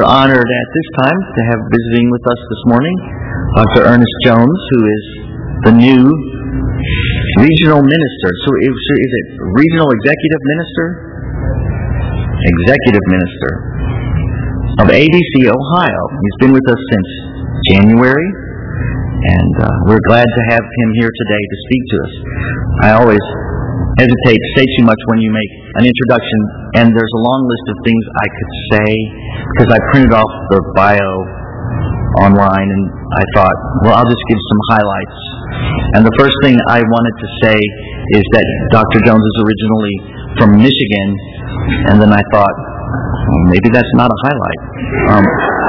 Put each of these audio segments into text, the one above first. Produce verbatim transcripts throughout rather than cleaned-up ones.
We're honored at this time to have visiting with us this morning Doctor Ernest Jones, who is the new regional minister. So is, is it regional executive minister? Executive minister of A B C Ohio. He's been with us since January, and uh, we're glad to have him here today to speak to us. I always hesitate to say too much when you make an introduction, and there's a long list of things I could say because I printed off the bio online, and I thought, well, I'll just give some highlights. And the first thing I wanted to say is that Doctor Jones is originally from Michigan, and then I thought, well, maybe that's not a highlight. Um,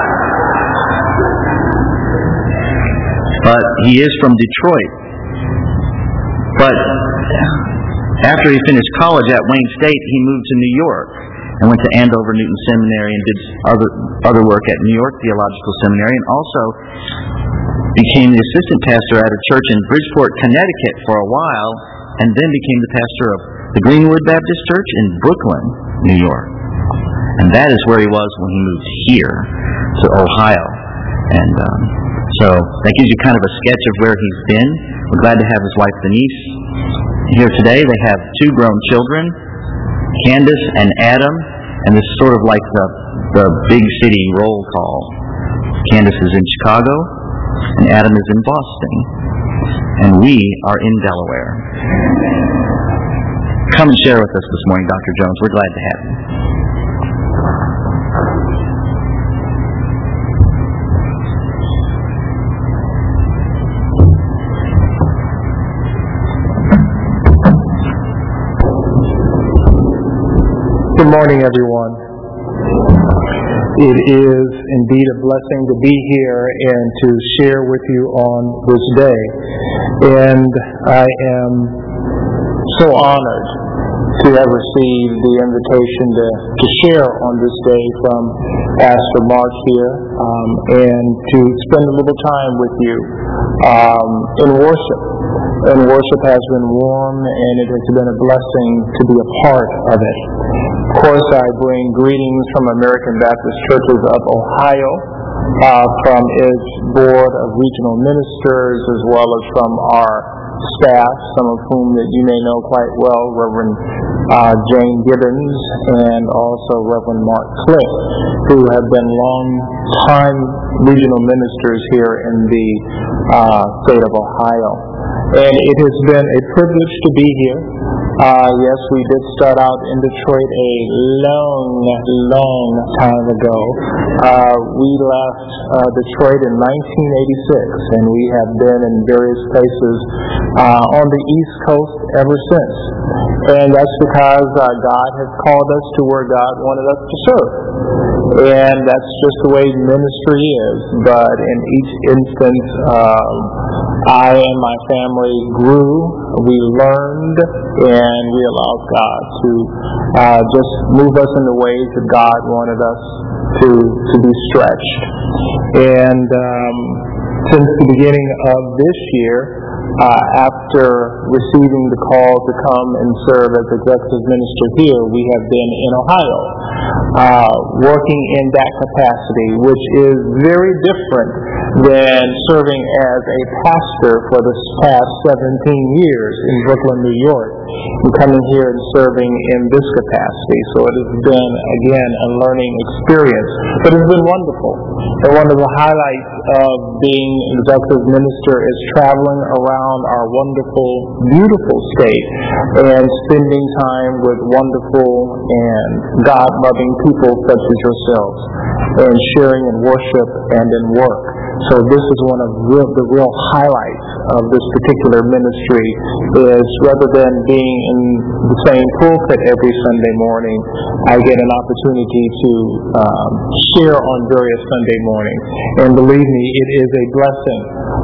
but he is from Detroit. But after he finished college at Wayne State, he moved to New York and went to Andover Newton Seminary and did other other work at New York Theological Seminary, and also became the assistant pastor at a church in Bridgeport, Connecticut for a while, and then became the pastor of the Greenwood Baptist Church in Brooklyn, New York. And that is where he was when he moved here to Ohio. And um, so that gives you kind of a sketch of where he's been. We're glad to have his wife Denise here today. They have two grown children, Candace and Adam, and this is sort of like the, the big city roll call. Candace is in Chicago, and Adam is in Boston, and we are in Delaware. Come and share with us this morning, Doctor Jones. We're glad to have you. Good morning, everyone. It is indeed a blessing to be here and to share with you on this day. And I am so honored to have received the invitation to, to share on this day from Pastor Mark here, um, and to spend a little time with you um, in worship. And worship has been warm, and it has been a blessing to be a part of it. Of course, I bring greetings from American Baptist Churches of Ohio, uh, from its Board of Regional Ministers, as well as from our staff, some of whom that you may know quite well, Reverend uh, Jane Gibbons and also Reverend Mark Cliff, who have been long-time regional ministers here in the uh, state of Ohio. And it has been a privilege to be here. Uh, yes, we did start out in Detroit a long, long time ago. Uh, we left uh, Detroit in nineteen eighty-six, and we have been in various places uh, on the East Coast ever since. And that's because uh, God has called us to where God wanted us to serve. And that's just the way ministry is. But in each instance, um, I and my family grew, we learned, and we allowed God to uh, just move us in the ways that God wanted us to to be stretched. And um, since the beginning of this year, uh, after receiving the call to come and serve as executive minister here, we have been in Ohio, uh, working in that capacity, which is very different than serving as a pastor for the past seventeen years in Brooklyn, New York, and coming here and serving in this capacity. So it has been, again, a learning experience. But it's been wonderful. And one of the highlights of being executive minister is traveling around our wonderful, beautiful state and spending time with wonderful and God-loving people such as yourselves, and sharing in worship and in work. So this is one of real, the real highlights of this particular ministry, is rather than being in the same pulpit every Sunday morning, I get an opportunity to um, share on various Sunday mornings. And believe me, it is a blessing.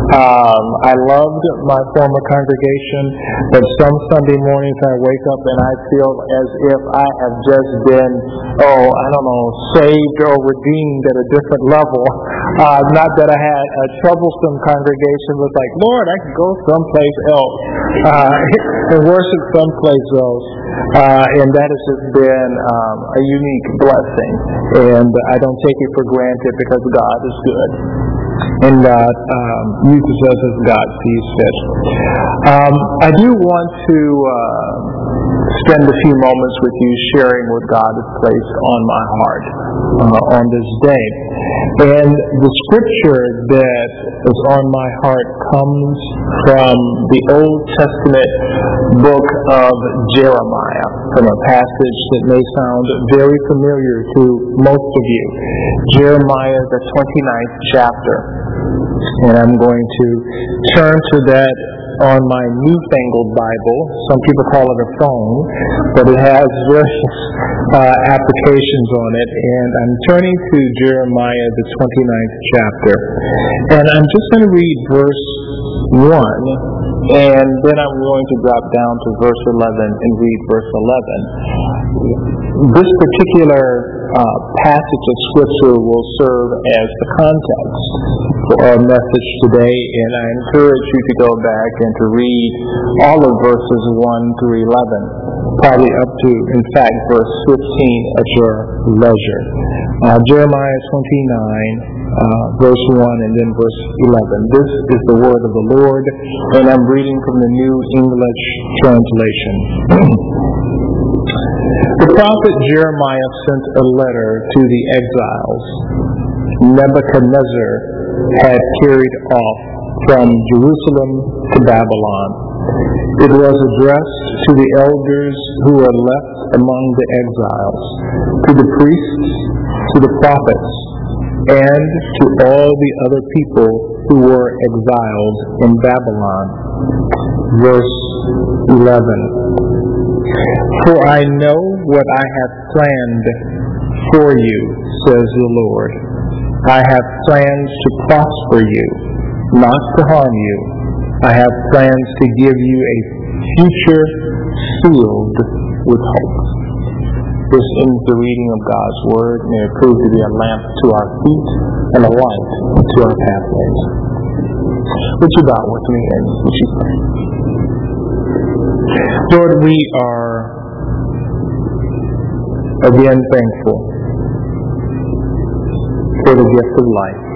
Um, I loved my former congregation, but some Sunday mornings I wake up and I feel as if I have just been, oh, I don't know, saved or redeemed at a different level Uh, not that I had a troublesome congregation, but like, Lord, I could go someplace else uh, and worship someplace else. Uh, and that has just been um, a unique blessing. And I don't take it for granted because God is good. And God um, uses us as God sees fit. Um, I do want to uh, spend a few moments with you sharing what God has placed on my heart uh, on this day. And the scripture that is on my heart comes from the Old Testament book of Jeremiah, from a passage that may sound very familiar to most of you. Jeremiah, the twenty-ninth chapter. And I'm going to turn to that on my newfangled Bible. Some people call it a phone, but it has various uh, applications on it. And I'm turning to Jeremiah, the twenty-ninth chapter. And I'm just going to read verse one, and then I'm going to drop down to verse eleven and read verse eleven. This particular uh, passage of Scripture will serve as the context for our message today, and I encourage you to go back and to read all of verses one through eleven, probably up to, in fact, verse fifteen at your leisure. Uh, Jeremiah twenty-nine, uh, verse one, and then verse eleven. This is the word of the Lord, and I'm reading from the New English Translation. The prophet Jeremiah sent a letter to the exiles Nebuchadnezzar had carried off from Jerusalem to Babylon. It was addressed to the elders who were left among the exiles, to the priests, to the prophets, and to all the other people who were exiled in Babylon. Verse eleven. For I know what I have planned for you, says the Lord. I have plans to prosper you, not to harm you. I have plans to give you a future filled with hope. This ends the reading of God's Word. May it prove to be a lamp to our feet and a light to our pathways. Would you bow with me and would you pray? Lord, we are again thankful for the gift of life.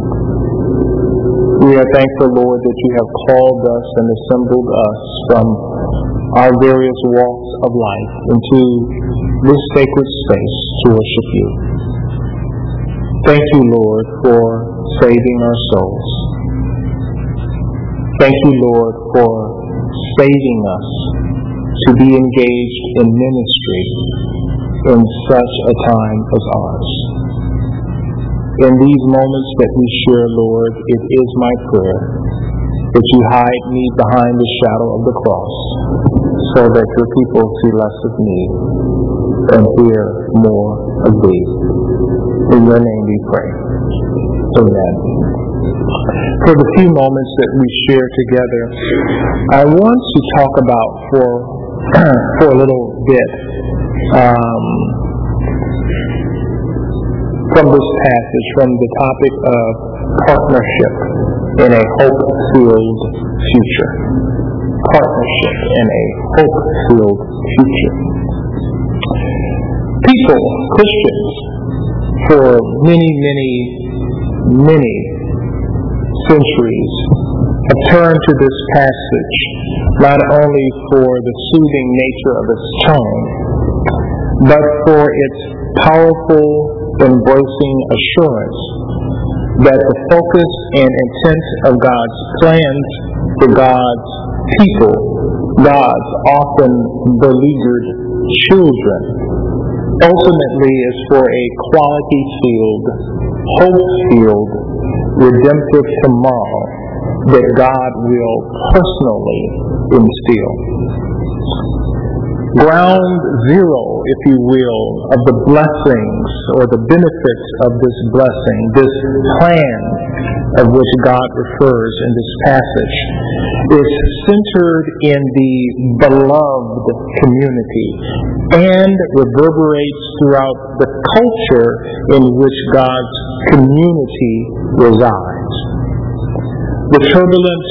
We are thankful, Lord, that you have called us and assembled us from our various walks of life into this sacred space to worship you. Thank you, Lord, for saving our souls. Thank you, Lord, for saving us to be engaged in ministry in such a time as ours. In these moments that we share, Lord, it is my prayer that you hide me behind the shadow of the cross so that your people see less of me and hear more of thee. In your name we pray. Amen. For the few moments that we share together, I want to talk about for for a little bit um, from this passage, from the topic of partnership in a hope-filled future. Partnership in a hope-filled future. People, Christians, for many, many, many centuries have turned to this passage not only for the soothing nature of its tone, but for its powerful, embracing assurance that the focus and intent of God's plans for God's people, God's often beleaguered children, ultimately is for a quality-filled, hope-filled, redemptive tomorrow that God will personally instill. Ground zero, if you will, of the blessings or the benefits of this blessing, this plan of which God refers in this passage, is centered in the beloved community and reverberates throughout the culture in which God's community resides. The turbulent,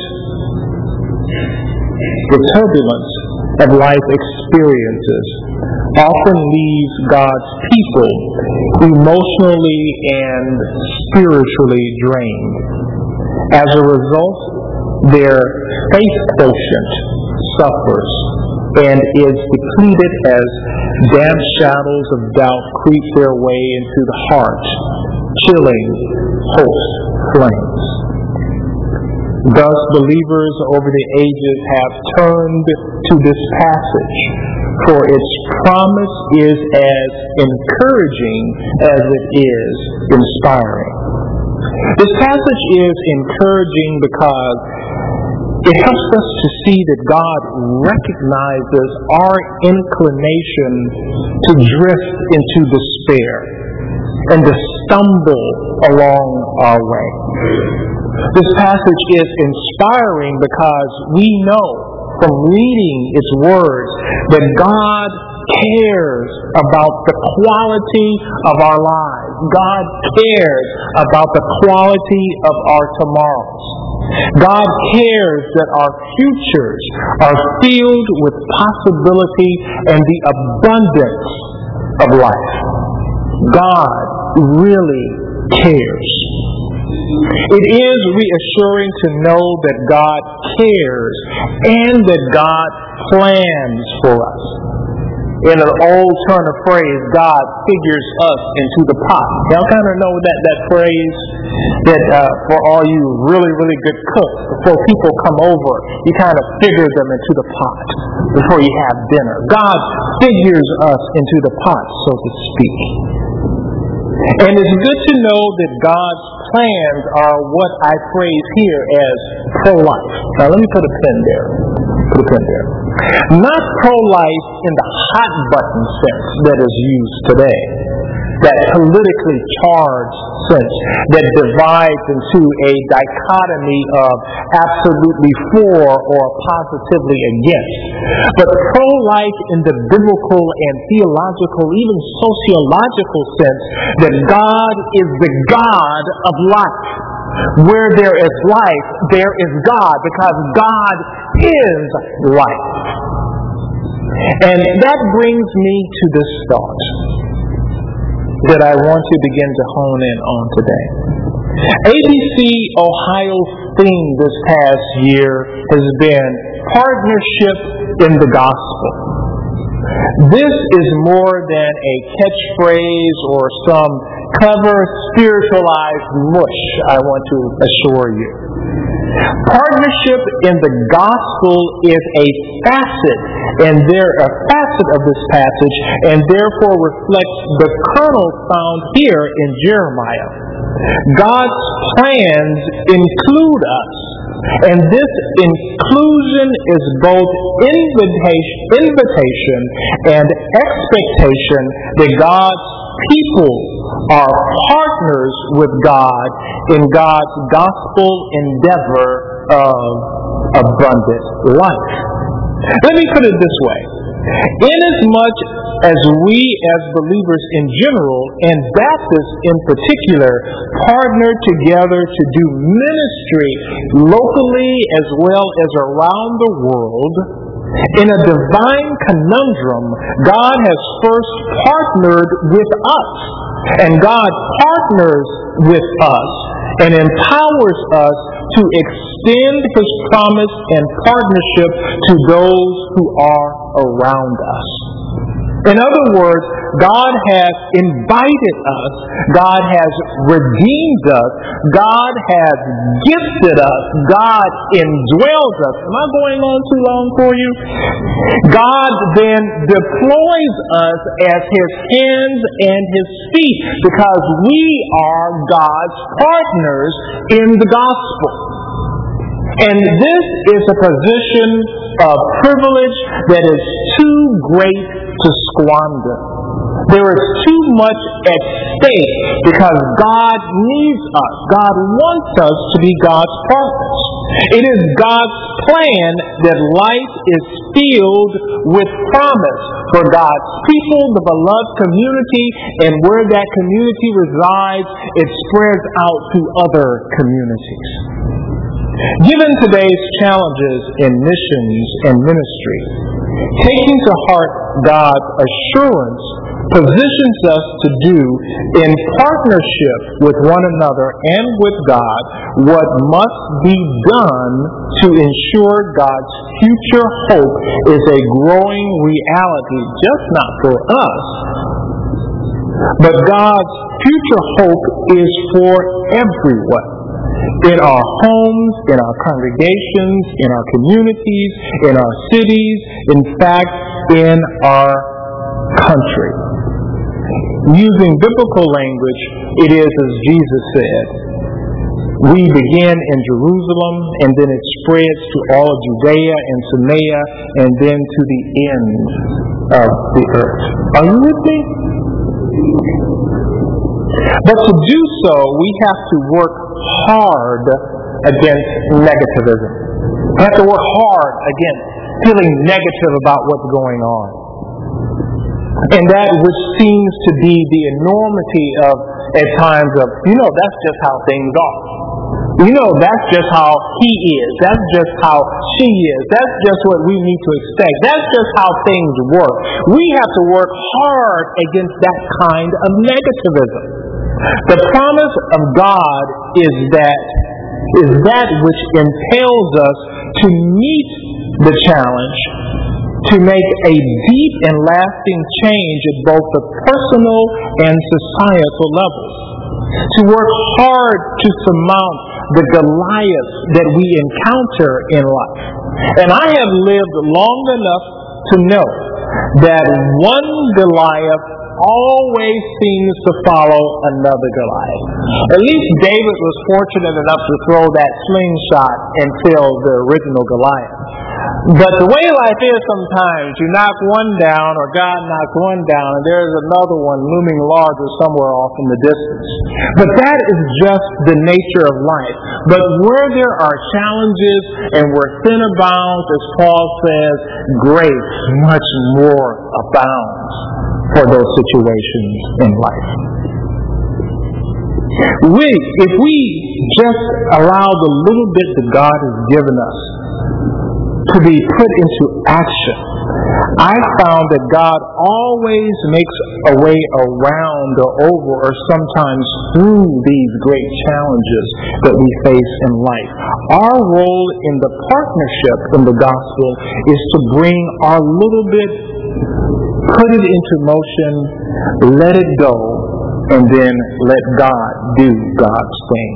the turbulence of life experiences often leaves God's people emotionally and spiritually drained. As a result, their faith quotient suffers and is depleted as damp shadows of doubt creep their way into the heart, chilling hope's flames. Thus, believers over the ages have turned to this passage, for its promise is as encouraging as it is inspiring. This passage is encouraging because it helps us to see that God recognizes our inclination to drift into despair and to stumble along our way. This passage is inspiring because we know from reading its words that God cares about the quality of our lives. God cares about the quality of our tomorrows. God cares that our futures are filled with possibility and the abundance of life. God really cares. It is reassuring to know that God cares and that God plans for us. In an old turn of phrase, God figures us into the pot. Y'all kind of know that, that phrase that uh, for all you really, really good cooks, before people come over, you kind of figure them into the pot before you have dinner. God figures us into the pot, so to speak. And it's good to know that God's plans are what I phrase here as pro-life. Now let me put a pin there. Put a pin there. Not pro-life in the hot button sense that is used today. That politically charged sense that divides into a dichotomy of absolutely for or positively against. But pro-life in the biblical and theological, even sociological sense that God is the God of life. Where there is life, there is God, because God is life. And that brings me to this thought that I want to begin to hone in on today. A B C Ohio's theme this past year has been partnership in the gospel. This is more than a catchphrase or some clever spiritualized mush, I want to assure you. Partnership in the gospel is a facet, and there a facet of this passage, and therefore reflects the kernel found here in Jeremiah. God's plans include us, and this inclusion is both invitation, invitation and expectation that God's people are partners with God in God's gospel endeavor of abundant life. Let me put it this way. Inasmuch as we as believers in general, and Baptists in particular, partner together to do ministry locally as well as around the world, in a divine conundrum, God has first partnered with us, and God partners with us and empowers us to extend His promise and partnership to those who are around us. In other words, God has invited us, God has redeemed us, God has gifted us, God indwells us. Am I going on too long for you? God then deploys us as His hands and His feet because we are God's partners in the gospel. And this is a position of privilege that is too great to squander. There is too much at stake because God needs us. God wants us to be God's partners. It is God's plan that life is filled with promise for God's people, the beloved community, and where that community resides, it spreads out to other communities. Given today's challenges in missions and ministry, taking to heart God's assurance positions us to do, in partnership with one another and with God, what must be done to ensure God's future hope is a growing reality, just not for us, but God's future hope is for everyone. In our homes, in our congregations, in our communities, in our cities, in fact, in our country. Using biblical language, it is as Jesus said. We begin in Jerusalem, and then it spreads to all of Judea and Samaria, and then to the end of the earth. Are you with me? But to do so, we have to work hard against negativism. We have to work hard against feeling negative about what's going on. And that which seems to be the enormity of, at times, of, you know, that's just how things are. You know, that's just how he is. That's just how she is. That's just what we need to expect. That's just how things work. We have to work hard against that kind of negativism. The promise of God is that is that which impels us to meet the challenge, to make a deep and lasting change at both the personal and societal levels, to work hard to surmount the Goliaths that we encounter in life. And I have lived long enough to know that one Goliath always seems to follow another Goliath. At least David was fortunate enough to throw that slingshot and kill the original Goliath. But the way life is sometimes, you knock one down, or God knocks one down, and there's another one looming larger somewhere off in the distance. But that is just the nature of life. But where there are challenges and where sin abounds, as Paul says, grace much more abounds for those situations in life. We, if we just allow the little bit that God has given us to be put into action, I found that God always makes a way around or over or sometimes through these great challenges that we face in life. Our role in the partnership in the gospel is to bring our little bit, put it into motion, let it go, and then let God do God's thing.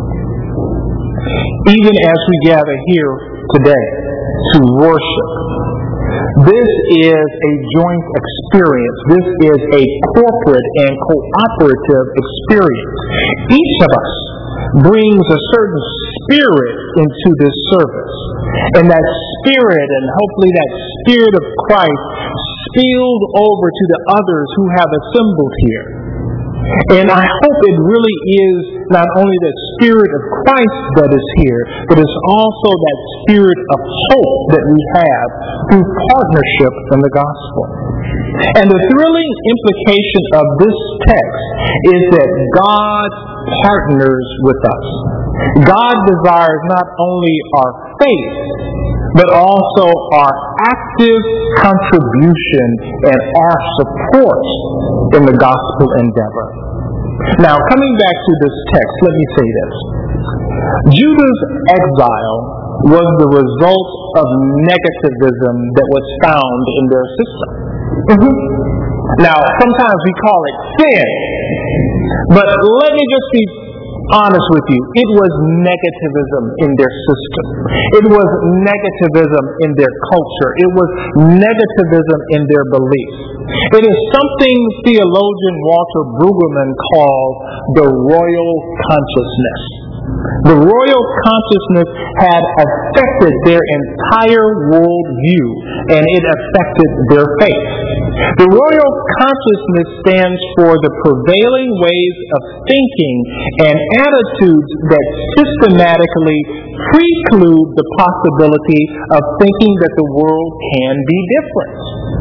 Even as we gather here today to worship, this is a joint experience. This is a corporate and cooperative experience. Each of us brings a certain spirit into this service. And that spirit, and hopefully that spirit of Christ, spilled over to the others who have assembled here. And I hope it really is not only the Spirit of Christ that is here, but it's also that spirit of hope that we have through partnership in the gospel. And the thrilling implication of this text is that God partners with us. God desires not only our faith, but also our active contribution and our support in the gospel endeavor. Now, coming back to this text, let me say this. Judah's exile was the result of negativism that was found in their system. Mm-hmm. Now, sometimes we call it sin, but let me just be honest with you, it was negativism in their system. It was negativism in their culture. It was negativism in their beliefs. It is something theologian Walter Brueggemann calls the royal consciousness. The royal consciousness had affected their entire worldview, and it affected their faith. The royal consciousness stands for the prevailing ways of thinking and attitudes that systematically preclude the possibility of thinking that the world can be different.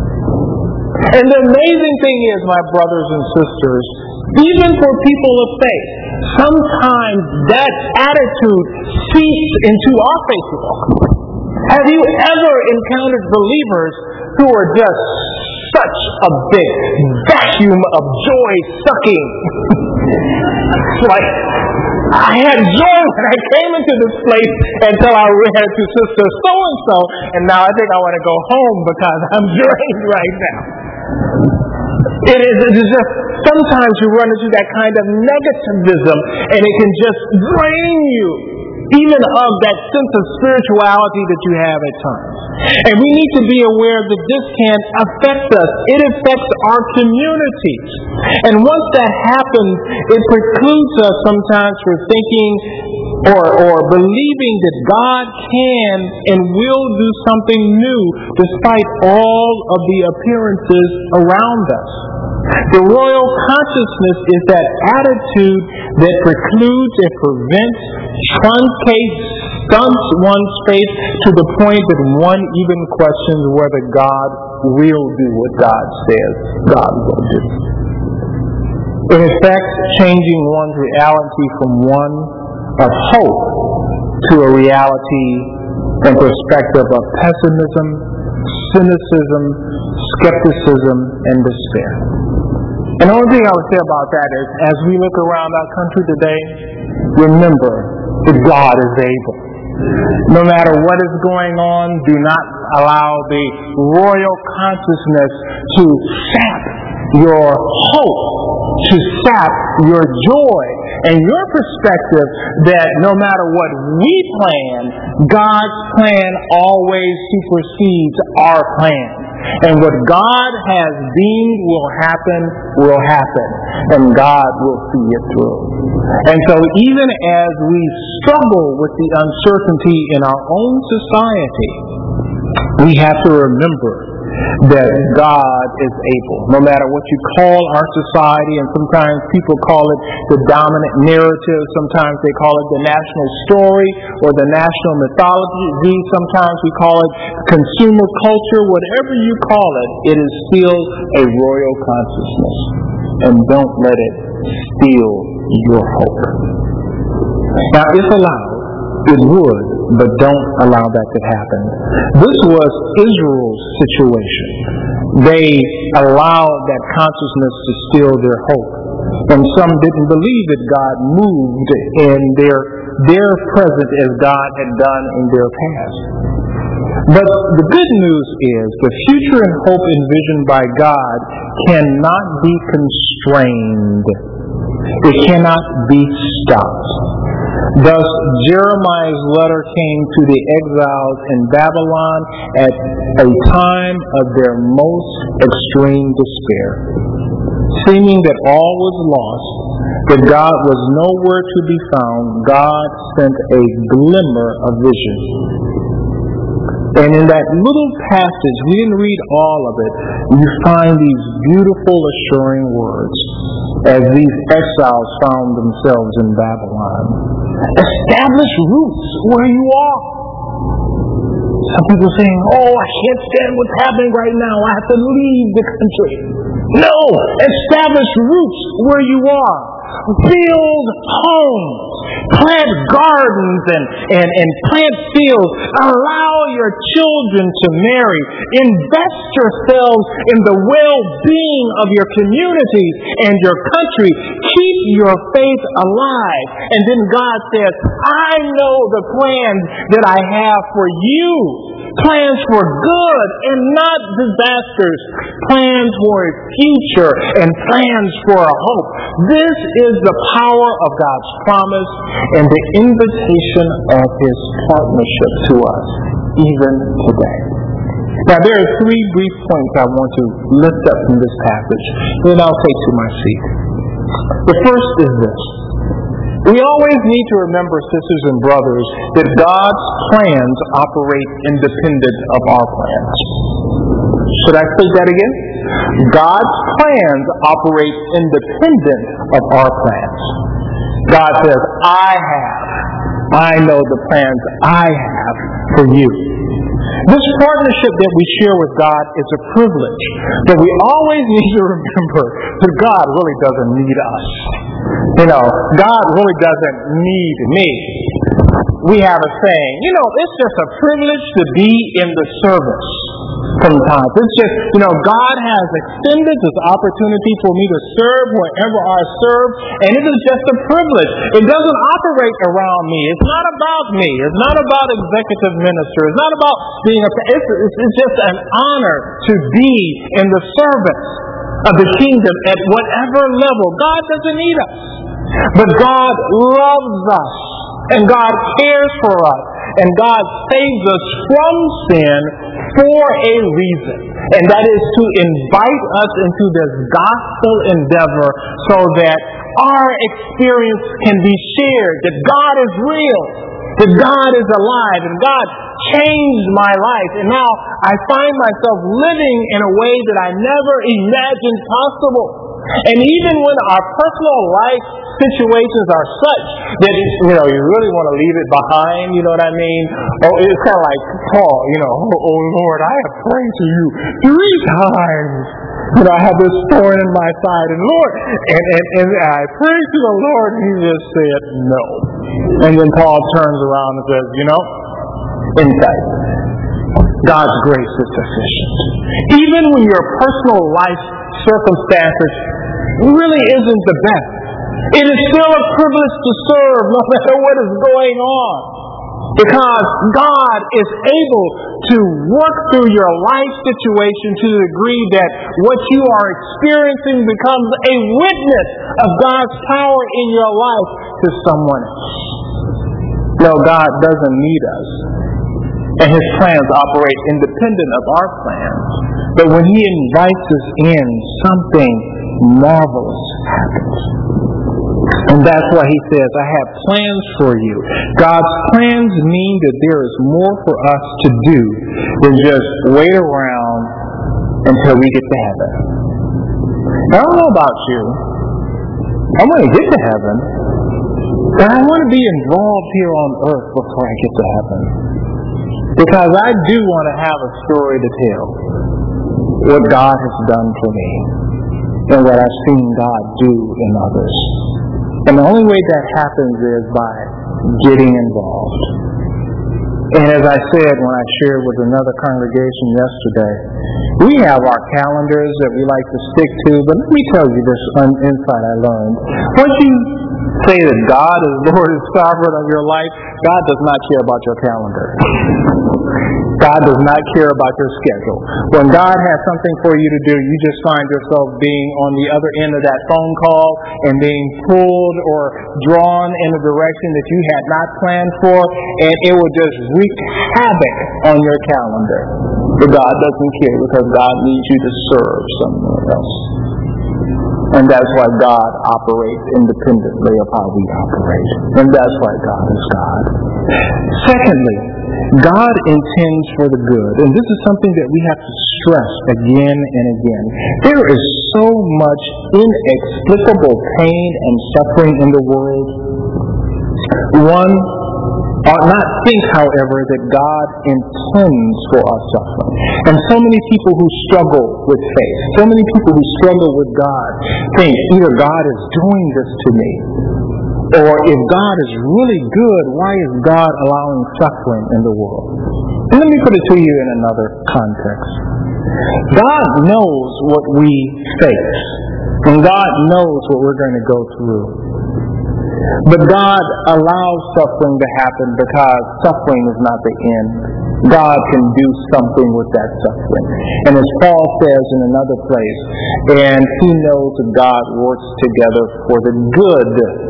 And the amazing thing is, my brothers and sisters, even for people of faith, sometimes that attitude seeps into our faith walk. Have you ever encountered believers who are just such a big vacuum of joy sucking? It's like, I had joy when I came into this place until I ran to Sister so-and-so, and now I think I want to go home because I'm drained right now. It is, it is just, sometimes you run into that kind of negativism, and it can just drain you, even of that sense of spirituality that you have at times. And we need to be aware that this can affect us. It affects our communities. And once that happens, it precludes us sometimes from thinking or, or believing that God can and will do something new despite all of the appearances around us. The royal consciousness is that attitude that precludes and prevents, truncates, stunts one's faith to the point that one even questions whether God will do what God says God will do. In effect, changing one's reality from one of hope to a reality and perspective of pessimism, cynicism, skepticism, and despair. And the only thing I would say about that is, as we look around our country today, remember that God is able. No matter what is going on, do not allow the royal consciousness to sap your hope, to sap your joy, and your perspective that no matter what we plan, God's plan always supersedes our plan. And what God has deemed will happen, will happen. And God will see it through. And so even as we struggle with the uncertainty in our own society, we have to remember that God is able. No matter what you call our society, and sometimes people call it the dominant narrative, sometimes they call it the national story or the national mythology, sometimes we call it consumer culture, whatever you call it, it is still a royal consciousness. And don't let it steal your hope. Now, if allowed, it would, but don't allow that to happen. This was Israel's situation. They allowed that consciousness to steal their hope. And some didn't believe that God moved in their, their present as God had done in their past. But the good news is the future and hope envisioned by God cannot be constrained. It cannot be stopped. Thus, Jeremiah's letter came to the exiles in Babylon at a time of their most extreme despair. Seeming that all was lost, that God was nowhere to be found, God sent a glimmer of vision. And in that little passage, we didn't read all of it, you find these beautiful assuring words as these exiles found themselves in Babylon. Establish roots where you are. Some people saying, oh, I can't stand what's happening right now. I have to leave the country. No! Establish roots where you are. Build homes. Plant gardens and, and, and plant fields. Allow your children to marry. Invest yourselves in the well-being of your communities and your country. Keep your faith alive. And then God says, I know the plans that I have for you. Plans for good and not disasters. Plans for a future and plans for a hope. This is the power of God's promise and the invitation of His partnership to us, even today. Now, there are three brief points I want to lift up from this passage, then I'll take to my seat. The first is this. We always need to remember, sisters and brothers, that God's plans operate independent of our plans. Should I say that again? God's plans operate independent of our plans. God says, I have. I know the plans I have for you. This partnership that we share with God is a privilege, but we always need to remember that God really doesn't need us. You know, God really doesn't need me. We have a saying, you know, it's just a privilege to be in the service sometimes. It's just, you know, God has extended this opportunity for me to serve wherever I serve, and it is just a privilege. It doesn't operate around me. It's not about me. It's not about executive minister. It's not about being a, it's, it's, it's just an honor to be in the service of the kingdom at whatever level. God doesn't need us, but God loves us, and God cares for us, and God saves us from sin for a reason, and that is to invite us into this gospel endeavor so that our experience can be shared, that God is real, that God is alive, and God changed my life, and now I find myself living in a way that I never imagined possible. And even when our personal life situations are such that, you know, you really want to leave it behind, you know what I mean? Oh, it's kind of like Paul, you know, oh, oh Lord, I have prayed to you three times. You know, I have this thorn in my side, and Lord, and, and, and I prayed to the Lord, and he just said no. And then Paul turns around and says, you know, insight. God's grace is sufficient. Even when your personal life circumstances really isn't the best, it is still a privilege to serve no matter what is going on. Because God is able to work through your life situation to the degree that what you are experiencing becomes a witness of God's power in your life to someone else. No, God doesn't need us, and His plans operate independent of our plans. But when He invites us in, something marvelous happens. And that's why He says, I have plans for you. God's plans mean that there is more for us to do than just wait around until we get to heaven. I don't know about you. I want to get to heaven, but I want to be involved here on earth before I get to heaven. Because I do want to have a story to tell. What God has done for me and what I've seen God do in others. And the only way that happens is by getting involved. And as I said when I shared with another congregation yesterday, we have our calendars that we like to stick to, but let me tell you this insight I learned. Once you say that God is Lord and sovereign of your life, God does not care about your calendar. God does not care about your schedule. When God has something for you to do, you just find yourself being on the other end of that phone call and being pulled or drawn in a direction that you had not planned for, and it will just wreak havoc on your calendar. But God doesn't care, because God needs you to serve someone else. And that's why God operates independently of how we operate. And that's why God is God. Secondly, God intends for the good. And this is something that we have to stress again and again. There is so much inexplicable pain and suffering in the world. One ought not think, however, that God intends for our suffering. And so many people who struggle with faith, so many people who struggle with God, think either God is doing this to me, or if God is really good, why is God allowing suffering in the world? And let me put it to you in another context. God knows what we face, and God knows what we're going to go through. But God allows suffering to happen because suffering is not the end. God can do something with that suffering. And as Paul says in another place, and he knows that God works together for the good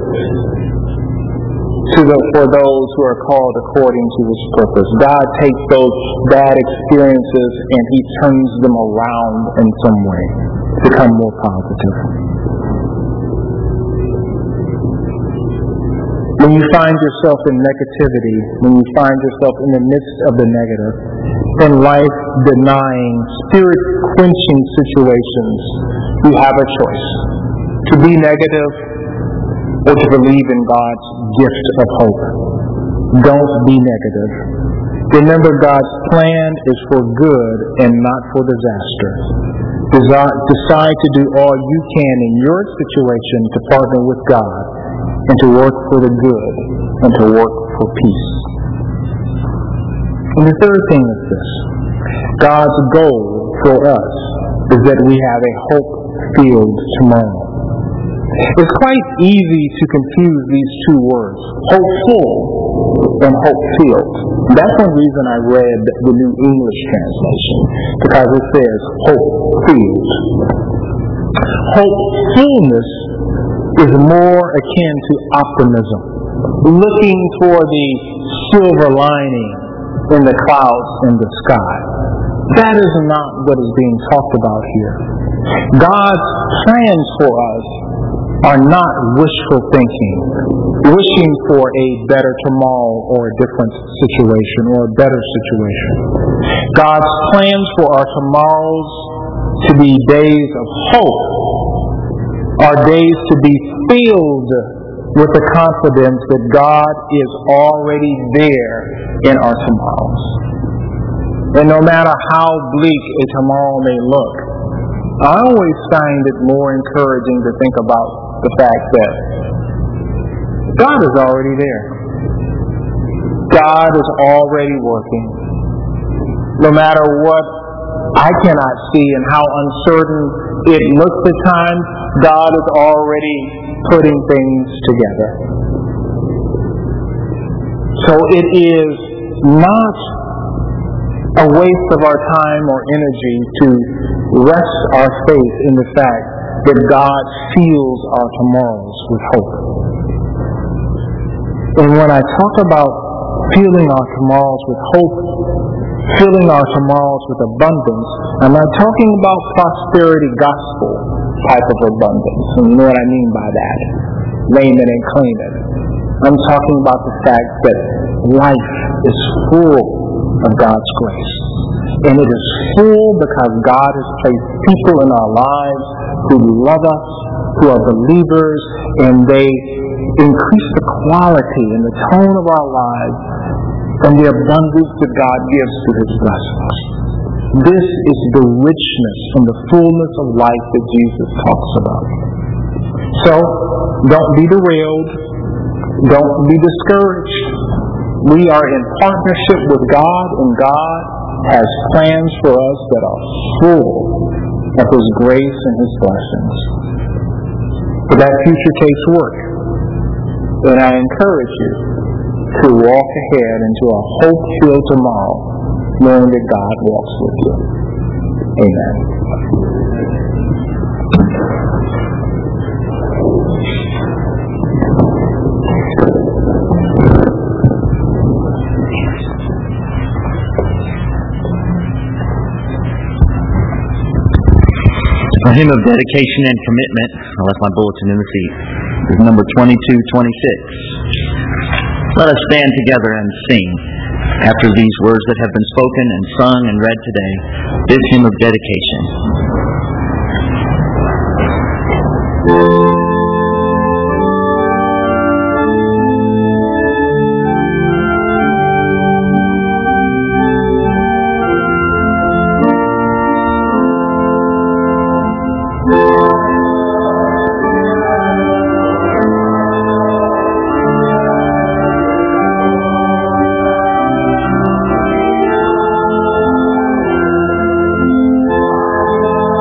to the, for those who are called according to His purpose. God takes those bad experiences and He turns them around in some way to become more positive. When you find yourself in negativity, when you find yourself in the midst of the negative, in life-denying, spirit-quenching situations, you have a choice: to be negative or to believe in God's gift of hope. Don't be negative. Remember, God's plan is for good and not for disaster. Desi- decide to do all you can in your situation to partner with God and to work for the good and to work for peace. And the third thing is this: God's goal for us is that we have a hope-filled tomorrow. It's quite easy to confuse these two words, hopeful and hope-filled. That's one reason I read the New English translation, because it says hope-filled. Hopefulness is more akin to optimism, looking for the silver lining in the clouds in the sky. That is not what is being talked about here. God's plans for us are not wishful thinking, wishing for a better tomorrow or a different situation or a better situation. God's plans for our tomorrows to be days of hope are days to be filled with the confidence that God is already there in our tomorrows. And no matter how bleak a tomorrow may look, I always find it more encouraging to think about the fact that God is already there. God is already working. No matter what I cannot see and how uncertain it looks at times, God is already putting things together. So it is not a waste of our time or energy to rest our faith in the fact that God fills our tomorrows with hope. And when I talk about filling our tomorrows with hope, filling our tomorrows with abundance, I'm not talking about prosperity gospel type of abundance. And you know what I mean by that? Name it and claim it. I'm talking about the fact that life is full of God's grace. And it is full because God has placed people in our lives who love us, who are believers, and they increase the quality and the tone of our lives and the abundance that God gives to His blessings. This is the richness and the fullness of life that Jesus talks about. So, don't be derailed. Don't be discouraged. We are in partnership with God, and God has plans for us that are full of His grace and His blessings. But that future takes work. And I encourage you to walk ahead into a hope-filled tomorrow, knowing that God walks with you. Amen. A hymn of dedication and commitment, I left my bulletin in the seat, is number twenty-two twenty-six. Let us stand together and sing, after these words that have been spoken and sung and read today, this hymn of dedication. Thank you.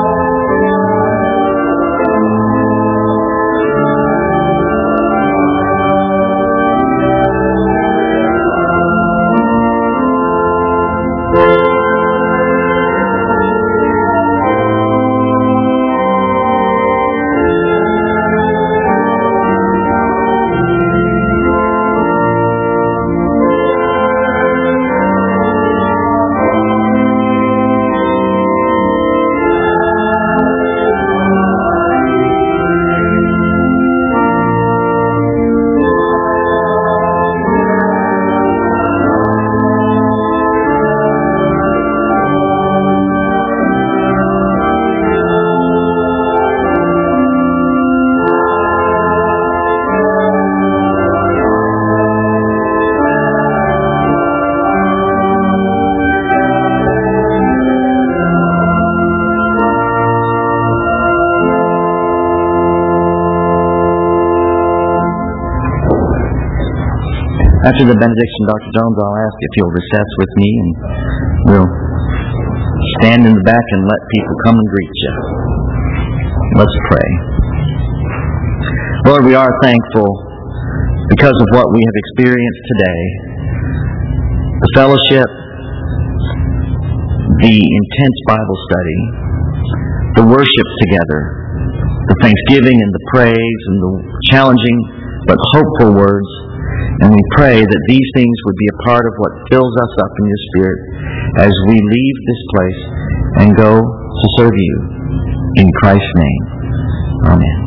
After the benediction, Doctor Jones, I'll ask if you'll recess with me, and we'll stand in the back and let people come and greet you. Let's pray. Lord, we are thankful because of what we have experienced today. The fellowship, the intense Bible study, the worship together, the thanksgiving and the praise and the challenging but hopeful words. And we pray that these things would be a part of what fills us up in your Spirit as we leave this place and go to serve you. In Christ's name. Amen.